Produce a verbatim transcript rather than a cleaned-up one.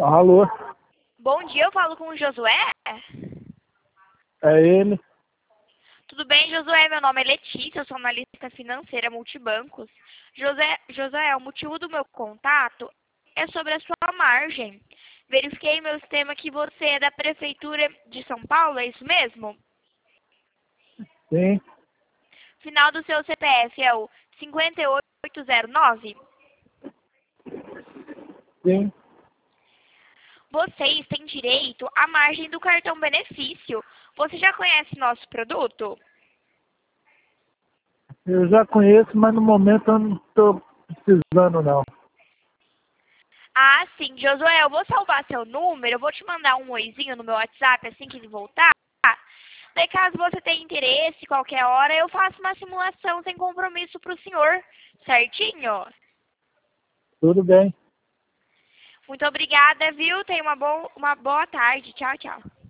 Alô, Bom dia, eu falo com o Josué? é ele? Tudo bem, Josué? Meu nome é Letícia, eu sou analista financeira multibancos. José, Josué, o motivo do meu contato é sobre a sua margem. Verifiquei em meu sistema que você é da Prefeitura de São Paulo, é isso mesmo? Sim, Final do seu C P F é o cinquenta e oito zero nove? sim. Vocês têm direito à margem do cartão benefício. Você já conhece nosso produto? Eu já conheço, mas no momento eu não estou precisando não. Ah, sim, Josué, eu vou salvar seu número, eu vou te mandar um oizinho no meu WhatsApp assim que ele voltar. Daí, caso você tenha interesse, qualquer hora, eu faço uma simulação sem compromisso para o senhor, certinho? Tudo bem. Muito obrigada, viu? Tenha uma, bo uma boa tarde. Tchau, tchau.